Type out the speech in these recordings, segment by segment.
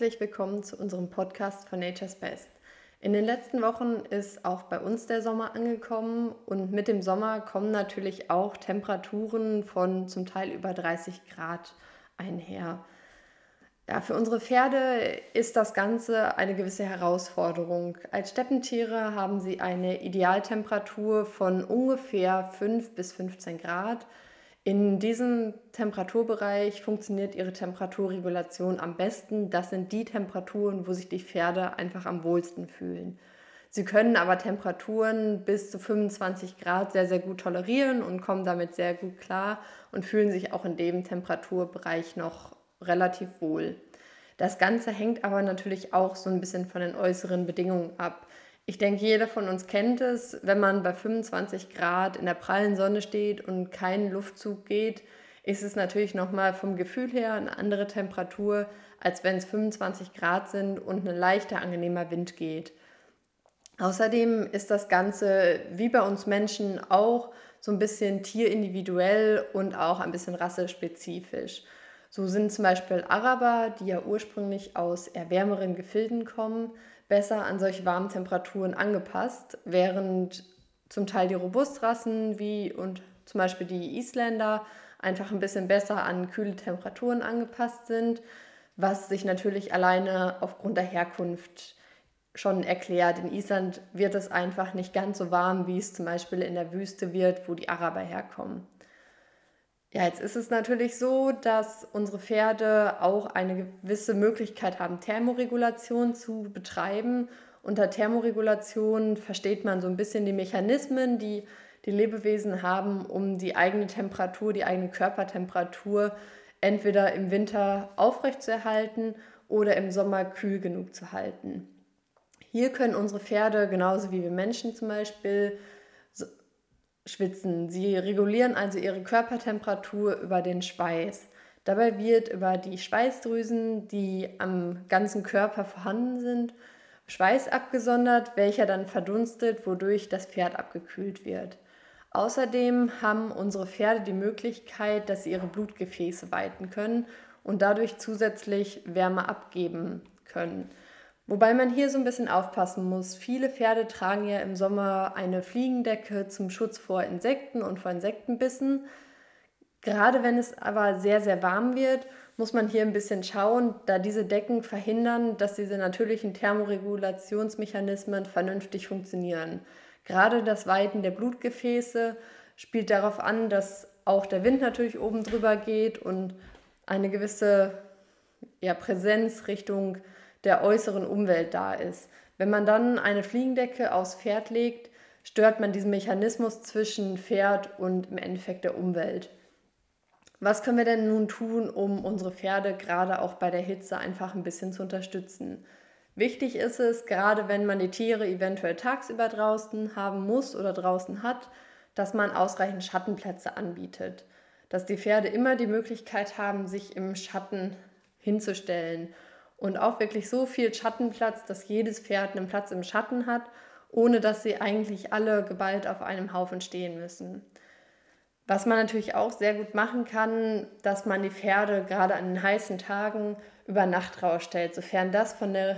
herzlich willkommen zu unserem Podcast von Nature's Best. In den letzten Wochen ist auch bei uns der Sommer angekommen und mit dem Sommer kommen natürlich auch Temperaturen von zum Teil über 30 Grad einher. Ja, für unsere Pferde ist das Ganze eine gewisse Herausforderung. Als Steppentiere haben sie eine Idealtemperatur von ungefähr 5 bis 15 Grad. In diesem Temperaturbereich funktioniert ihre Temperaturregulation am besten. Das sind die Temperaturen, wo sich die Pferde einfach am wohlsten fühlen. Sie können aber Temperaturen bis zu 25 Grad sehr, sehr gut tolerieren und kommen damit sehr gut klar und fühlen sich auch in dem Temperaturbereich noch relativ wohl. Das Ganze hängt aber natürlich auch so ein bisschen von den äußeren Bedingungen ab. Ich denke, jeder von uns kennt es, wenn man bei 25 Grad in der prallen Sonne steht und kein Luftzug geht, ist es natürlich nochmal vom Gefühl her eine andere Temperatur, als wenn es 25 Grad sind und ein leichter, angenehmer Wind geht. Außerdem ist das Ganze wie bei uns Menschen auch so ein bisschen tierindividuell und auch ein bisschen rassespezifisch. So sind zum Beispiel Araber, die ja ursprünglich aus eher wärmeren Gefilden kommen, besser an solche warmen Temperaturen angepasst, während zum Teil die Robustrassen wie und zum Beispiel die Isländer einfach ein bisschen besser an kühle Temperaturen angepasst sind, was sich natürlich alleine aufgrund der Herkunft schon erklärt. In Island wird es einfach nicht ganz so warm, wie es zum Beispiel in der Wüste wird, wo die Araber herkommen. Ja, jetzt ist es natürlich so, dass unsere Pferde auch eine gewisse Möglichkeit haben, Thermoregulation zu betreiben. Unter Thermoregulation versteht man so ein bisschen die Mechanismen, die die Lebewesen haben, um die eigene Temperatur, die eigene Körpertemperatur entweder im Winter aufrechtzuerhalten oder im Sommer kühl genug zu halten. Hier können unsere Pferde, genauso wie wir Menschen zum Beispiel, schwitzen. Sie regulieren also ihre Körpertemperatur über den Schweiß. Dabei wird über die Schweißdrüsen, die am ganzen Körper vorhanden sind, Schweiß abgesondert, welcher dann verdunstet, wodurch das Pferd abgekühlt wird. Außerdem haben unsere Pferde die Möglichkeit, dass sie ihre Blutgefäße weiten können und dadurch zusätzlich Wärme abgeben können. Wobei man hier so ein bisschen aufpassen muss. Viele Pferde tragen ja im Sommer eine Fliegendecke zum Schutz vor Insekten und vor Insektenbissen. Gerade wenn es aber sehr, sehr warm wird, muss man hier ein bisschen schauen, da diese Decken verhindern, dass diese natürlichen Thermoregulationsmechanismen vernünftig funktionieren. Gerade das Weiten der Blutgefäße spielt darauf an, dass auch der Wind natürlich oben drüber geht und eine gewisse Präsenz Richtung der äußeren Umwelt da ist. Wenn man dann eine Fliegendecke aufs Pferd legt, stört man diesen Mechanismus zwischen Pferd und im Endeffekt der Umwelt. Was können wir denn nun tun, um unsere Pferde gerade auch bei der Hitze einfach ein bisschen zu unterstützen? Wichtig ist es, gerade wenn man die Tiere eventuell tagsüber draußen haben muss oder draußen hat, dass man ausreichend Schattenplätze anbietet. Dass die Pferde immer die Möglichkeit haben, sich im Schatten hinzustellen. Und auch wirklich so viel Schattenplatz, dass jedes Pferd einen Platz im Schatten hat, ohne dass sie eigentlich alle geballt auf einem Haufen stehen müssen. Was man natürlich auch sehr gut machen kann, dass man die Pferde gerade an den heißen Tagen über Nacht rausstellt, sofern das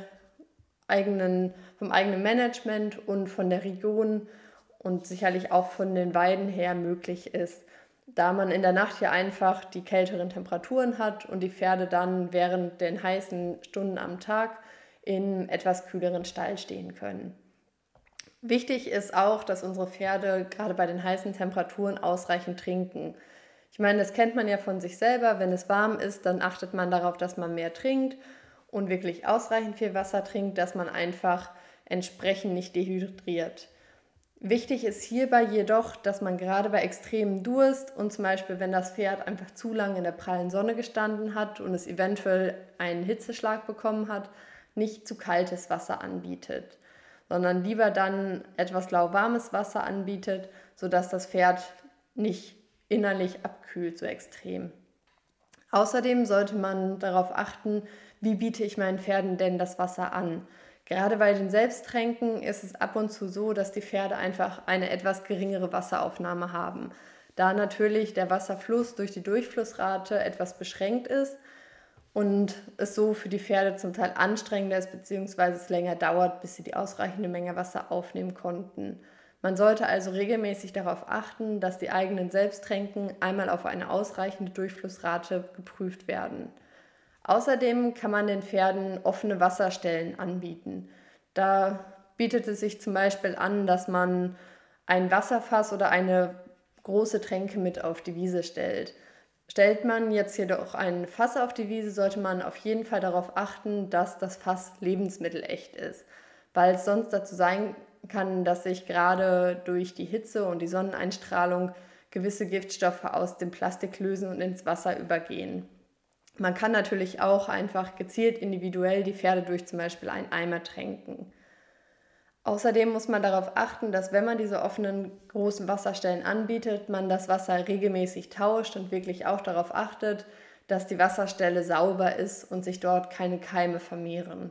vom eigenen Management und von der Region und sicherlich auch von den Weiden her möglich ist, da man in der Nacht ja einfach die kälteren Temperaturen hat und die Pferde dann während den heißen Stunden am Tag in etwas kühleren Stall stehen können. Wichtig ist auch, dass unsere Pferde gerade bei den heißen Temperaturen ausreichend trinken. Ich meine, das kennt man ja von sich selber. Wenn es warm ist, dann achtet man darauf, dass man mehr trinkt und wirklich ausreichend viel Wasser trinkt, dass man einfach entsprechend nicht dehydriert. Wichtig ist hierbei jedoch, dass man gerade bei extremem Durst und zum Beispiel, wenn das Pferd einfach zu lange in der prallen Sonne gestanden hat und es eventuell einen Hitzeschlag bekommen hat, nicht zu kaltes Wasser anbietet, sondern lieber dann etwas lauwarmes Wasser anbietet, sodass das Pferd nicht innerlich abkühlt so extrem. Außerdem sollte man darauf achten, wie biete ich meinen Pferden denn das Wasser an. Gerade bei den Selbsttränken ist es ab und zu so, dass die Pferde einfach eine etwas geringere Wasseraufnahme haben, da natürlich der Wasserfluss durch die Durchflussrate etwas beschränkt ist und es so für die Pferde zum Teil anstrengender ist, beziehungsweise es länger dauert, bis sie die ausreichende Menge Wasser aufnehmen konnten. Man sollte also regelmäßig darauf achten, dass die eigenen Selbsttränken einmal auf eine ausreichende Durchflussrate geprüft werden. Außerdem kann man den Pferden offene Wasserstellen anbieten. Da bietet es sich zum Beispiel an, dass man ein Wasserfass oder eine große Tränke mit auf die Wiese stellt. Stellt man jetzt jedoch ein Fass auf die Wiese, sollte man auf jeden Fall darauf achten, dass das Fass lebensmittelecht ist, weil es sonst dazu sein kann, dass sich gerade durch die Hitze und die Sonneneinstrahlung gewisse Giftstoffe aus dem Plastik lösen und ins Wasser übergehen. Man kann natürlich auch einfach gezielt individuell die Pferde durch zum Beispiel einen Eimer tränken. Außerdem muss man darauf achten, dass wenn man diese offenen großen Wasserstellen anbietet, man das Wasser regelmäßig tauscht und wirklich auch darauf achtet, dass die Wasserstelle sauber ist und sich dort keine Keime vermehren.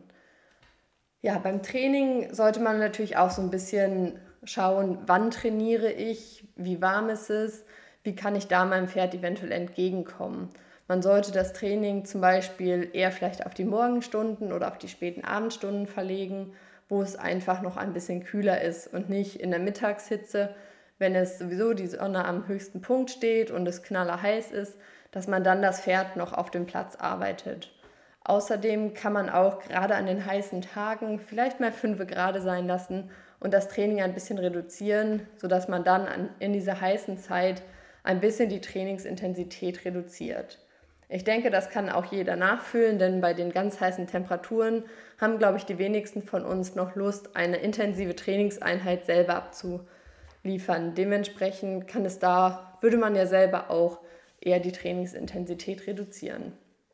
Ja, beim Training sollte man natürlich auch so ein bisschen schauen, wann trainiere ich, wie warm ist es, wie kann ich da meinem Pferd eventuell entgegenkommen. Man sollte das Training zum Beispiel eher vielleicht auf die Morgenstunden oder auf die späten Abendstunden verlegen, wo es einfach noch ein bisschen kühler ist und nicht in der Mittagshitze, wenn es sowieso die Sonne am höchsten Punkt steht und es knallerheiß ist, dass man dann das Pferd noch auf dem Platz arbeitet. Außerdem kann man auch gerade an den heißen Tagen vielleicht mal 5 Grad sein lassen und das Training ein bisschen reduzieren, sodass man dann in dieser heißen Zeit ein bisschen die Trainingsintensität reduziert. Ich denke, das kann auch jeder nachfühlen, denn bei den ganz heißen Temperaturen haben, glaube ich, die wenigsten von uns noch Lust, eine intensive Trainingseinheit selber abzuliefern. Dementsprechend würde man ja selber auch eher die Trainingsintensität reduzieren.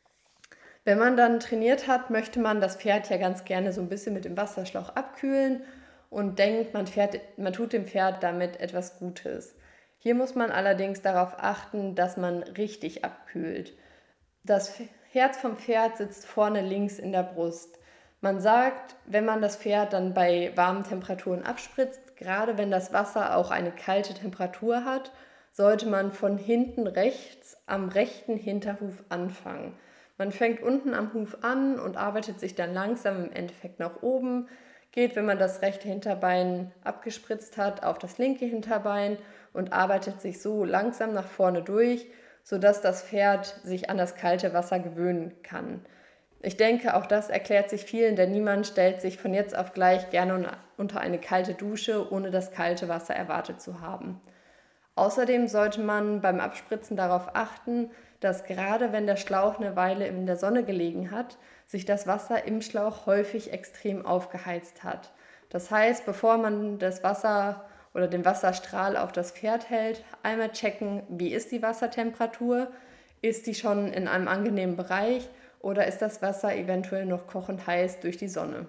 Wenn man dann trainiert hat, möchte man das Pferd ja ganz gerne so ein bisschen mit dem Wasserschlauch abkühlen und denkt, man tut dem Pferd damit etwas Gutes. Hier muss man allerdings darauf achten, dass man richtig abkühlt. Das Herz vom Pferd sitzt vorne links in der Brust. Man sagt, wenn man das Pferd dann bei warmen Temperaturen abspritzt, gerade wenn das Wasser auch eine kalte Temperatur hat, sollte man von hinten rechts am rechten Hinterhuf anfangen. Man fängt unten am Huf an und arbeitet sich dann langsam im Endeffekt nach oben, geht, wenn man das rechte Hinterbein abgespritzt hat, auf das linke Hinterbein und arbeitet sich so langsam nach vorne durch, sodass das Pferd sich an das kalte Wasser gewöhnen kann. Ich denke, auch das erklärt sich vielen, denn niemand stellt sich von jetzt auf gleich gerne unter eine kalte Dusche, ohne das kalte Wasser erwartet zu haben. Außerdem sollte man beim Abspritzen darauf achten, dass gerade wenn der Schlauch eine Weile in der Sonne gelegen hat, sich das Wasser im Schlauch häufig extrem aufgeheizt hat. Das heißt, bevor man das Wasser oder den Wasserstrahl auf das Pferd hält, einmal checken, wie ist die Wassertemperatur, ist die schon in einem angenehmen Bereich oder ist das Wasser eventuell noch kochend heiß durch die Sonne.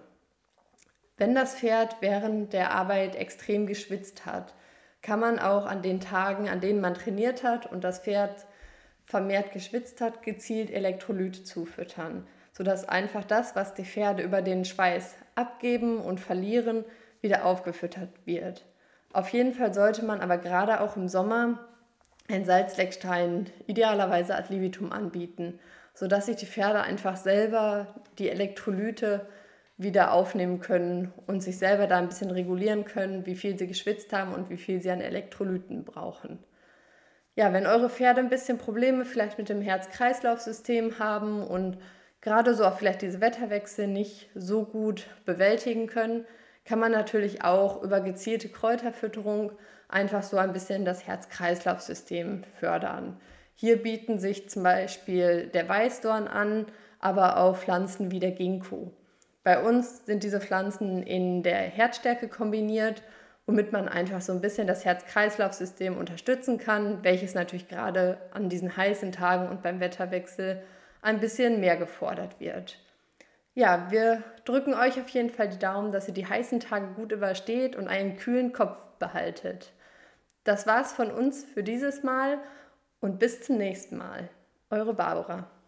Wenn das Pferd während der Arbeit extrem geschwitzt hat, kann man auch an den Tagen, an denen man trainiert hat und das Pferd vermehrt geschwitzt hat, gezielt Elektrolyte zufüttern, sodass einfach das, was die Pferde über den Schweiß abgeben und verlieren, wieder aufgefüttert wird. Auf jeden Fall sollte man aber gerade auch im Sommer einen Salzleckstein, idealerweise ad libitum, anbieten, sodass sich die Pferde einfach selber die Elektrolyte wieder aufnehmen können und sich selber da ein bisschen regulieren können, wie viel sie geschwitzt haben und wie viel sie an Elektrolyten brauchen. Ja, wenn eure Pferde ein bisschen Probleme vielleicht mit dem Herz-Kreislauf-System haben und gerade so auch vielleicht diese Wetterwechsel nicht so gut bewältigen können, kann man natürlich auch über gezielte Kräuterfütterung einfach so ein bisschen das Herz-Kreislauf-System fördern. Hier bieten sich zum Beispiel der Weißdorn an, aber auch Pflanzen wie der Ginkgo. Bei uns sind diese Pflanzen in der Herzstärke kombiniert, womit man einfach so ein bisschen das Herz-Kreislauf-System unterstützen kann, welches natürlich gerade an diesen heißen Tagen und beim Wetterwechsel ein bisschen mehr gefordert wird. Ja, wir drücken euch auf jeden Fall die Daumen, dass ihr die heißen Tage gut übersteht und einen kühlen Kopf behaltet. Das war's von uns für dieses Mal und bis zum nächsten Mal. Eure Barbara.